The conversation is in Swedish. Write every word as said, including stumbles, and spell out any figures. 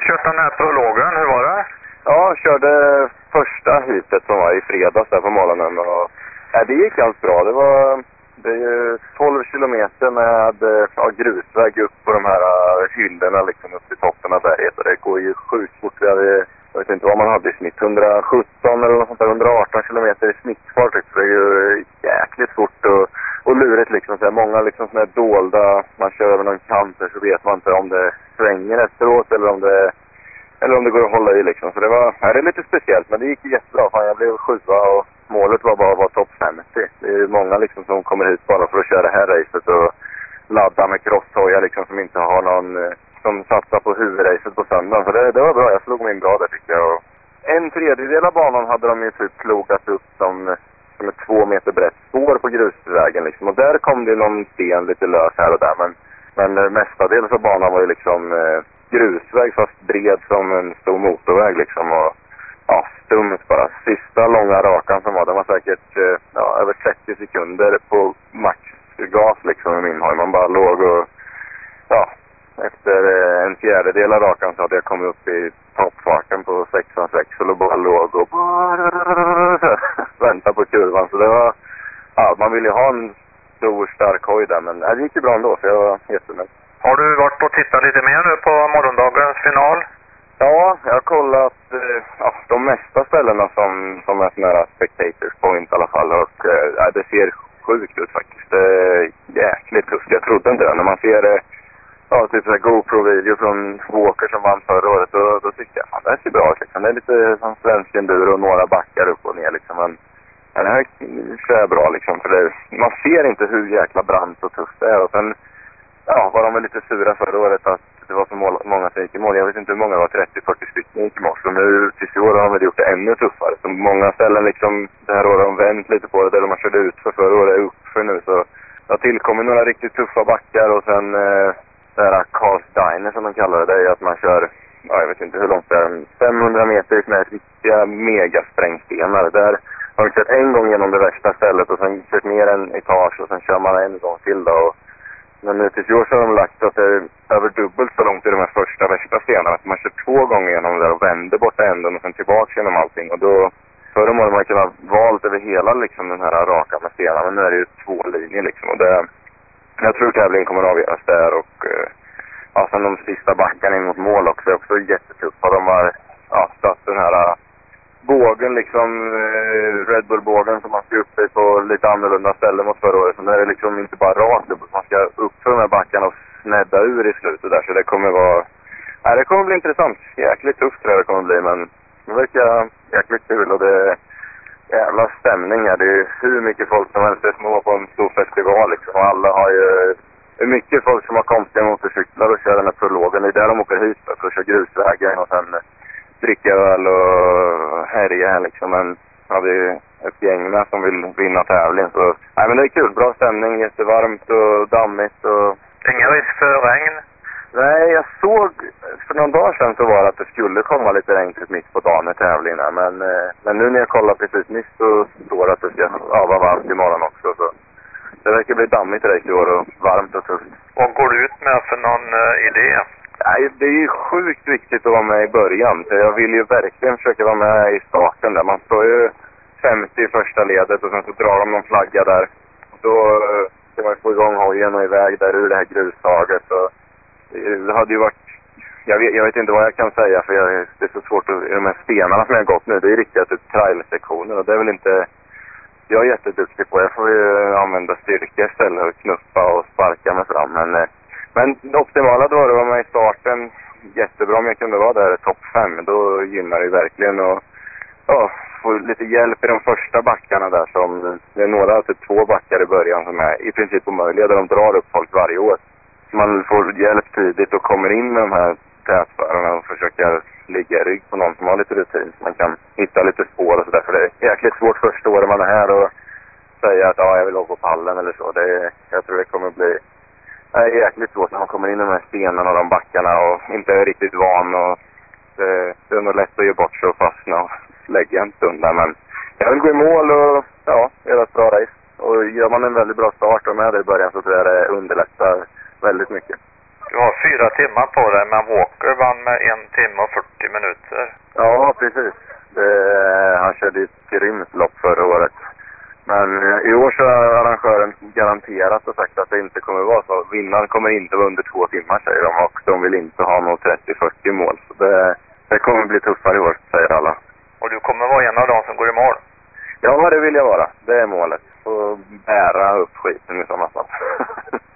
kört den här prologen, hur var det? Ja, jag körde första hitet som var i fredags där på morgonen. Och, ja, det gick allt bra. Det var det är ju tolv kilometer med ja, grusväg upp på de här uh, hyllorna liksom upp till toppen av berget. Och det går ju sjukt fort. Vi hade, jag vet inte vad man hade i snitt, hundrasjutton eller något sånt där, hundraarton kilometer i snittfart. Så det är ju jäkligt fort och, och lurigt liksom. Så här, många liksom såna här dolda, man kör över någon kant så vet man inte om det svänger efteråt eller om det eller om det går att hålla i liksom. Så det var, ja, det är lite speciellt, men det gick jättebra. Fan, jag blev sjua och målet var bara att vara topp femtio. Det är många liksom som kommer hit bara för att köra det här racet och ladda med crosshojar liksom som inte har någon, som satsar på huvudracet på söndagen. Så det, det var bra, jag slog mig in bra där tycker jag. Och en tredjedel av banan hade de ju typ plogat upp som, som ett två meter brett spår på grusvägen liksom. Och där kom det någon sten lite lös här och där, men, men mestadels av banan var ju liksom eh, grusväg fast bred som en stor motorväg liksom. Och ja, stumt bara. Sista långa rakan som var, den var säkert ja, över trettio sekunder på maxgas liksom med min hoj. Man bara låg och ja, efter en fjärdedel av rakan så hade jag kommit upp i toppfarten på sex komma sex och bara låg och vänta på kurvan. Så det var, ja, man ville ju ha en stor stark hoj där, men det gick ju bra ändå så jag var jättenöjd. Har du varit och tittat lite mer nu på morgondagens final? Ja, jag har kollat eh, ja, de mesta ställena som, som är sådana här spectators point i alla fall. Och eh, det ser sjukt ut faktiskt. Det är jäkligt tufft. Jag trodde inte det. När man ser eh, ja, typ så här GoPro-video från Walker som vann förra året, då, då tyckte jag att det här ser bra ut. Liksom. Det är lite som svensk enduro och några backar upp och ner. Liksom. Men ja, det här ser bra liksom. För det, man ser inte hur jäkla brant och tufft det är. Och sen ja, var de väl lite sura förra året att det var så mål, många som gick i mål. Jag vet inte hur många det var, trettio fyrtio stycken gick i mål. Så nu tills i år har de väl gjort det ännu tuffare. Så många ställen liksom, det här året har de vänt lite på det. Där de har kört ut för förra året är uppför nu. Så det har tillkommit några riktigt tuffa backar. Och sen eh, det här Carl's Diner som de kallar det. Det är att man kör, ja, jag vet inte hur långt det är, femhundra meter med riktiga megasprängstenar. Där har de kört en gång genom det värsta stället och sen kört ner en etage och sen kör man en gång till då. Och men nu tills i år så har de lagt att det är över dubbelt så långt i de här första värsta stenarna. Att man kör två gånger genom där och vänder bort änden och sen tillbaka genom allting. Och då, förra månaden man kunnat valt över hela liksom den här raka med stenarna. Men nu är det ju två linjer liksom. Och det, jag tror tävlingen kommer att avgöras där. Och ja, sen de sista backarna in mot mål också är också jättetuffa. De har ja, satt den här bågen liksom, Red Bull-bågen som man ska upp i på lite annorlunda ställen mot förra året. Så nu är det liksom inte bara rakt upp. Man ska upp för de här backarna och snedda ur i slutet där. Så det kommer vara, ja, det kommer bli intressant. Jäkligt tufft tror jag det kommer bli, men det verkar jäkligt kul och det är jävla stämning här. Det är hur mycket folk som helst är små på en stor festival liksom. Och alla har ju, det är mycket folk som har konstiga motorcyklar och kör den här prologen. Det är där de åker hit för att köra grusvägen och sen dricka öl och härja här liksom. Men ja, det är ett gäng med som vill vinna tävlingen. Så nej, men det är kul, bra stämning, jättevarmt och dammigt och ingen risk för regn? Nej, jag såg för någon dag sedan så var det att det skulle komma lite regn mitt på dagen i tävlingen. Men, men nu när jag kollar precis nyss så står det att det ska ja, vara varmt imorgon också. Så det verkar bli dammigt direkt i år och varmt och tufft. Vad går du ut med för någon uh, idé? Nej, det är ju sjukt viktigt att vara med i början. Så jag vill ju verkligen försöka vara med i starten där. Man står ju femtio i första ledet och sen så drar de någon flagga där. Då ska man få igång hojen och iväg där ur det här grustaget. Och det hade ju varit, jag vet, jag vet inte vad jag kan säga för jag, det är så svårt att, de här stenarna som jag har gått nu, det är riktiga typ trailsektioner och det är väl inte, jag är jätteduktig på, jag får ju använda styrka istället och knuffa och sparka mig fram. Men Men det optimala då var det var med i starten. Jättebra om jag kunde vara där topp fem. Då gynnar det verkligen att ja, få lite hjälp i de första backarna där. Som, det är några, typ två backar i början som är i princip omöjliga. Där de drar upp folk varje år. Man får hjälp tidigt och kommer in med de här tätförarna och försöker ligga i rygg på någon som har lite rutin. Så man kan hitta lite spår och sådär. För det är jäkligt svårt första året man är här och säga att ja, jag vill gå på pallen eller så. Det, jag tror det kommer bli det är jäkligt svårt när man kommer in i de här stenarna och de backarna och inte är riktigt van. Och det, det är nog lätt att ge bort sig och fastna och lägga en stund där. Men jag vill gå i mål och ja, göra ett bra race. Och gör man en väldigt bra start och med det i början så tror jag det underlättar väldigt mycket. Du har fyra timmar på dig, men Walker vann med en timme och fyrtio minuter. Ja, precis. Det, han körde ett grymt lopp förra året. Men i år så har arrangören garanterat och sagt att det inte kommer vara så. Vinnaren kommer inte vara under två timmar, säger de. Och de vill inte ha något trettio fyrtio mål. Så det, det kommer bli tuffare i år, säger alla. Och du kommer vara en av de som går i mål? Ja, det vill jag vara. Det är målet. Och bära upp skiten i sådana fall.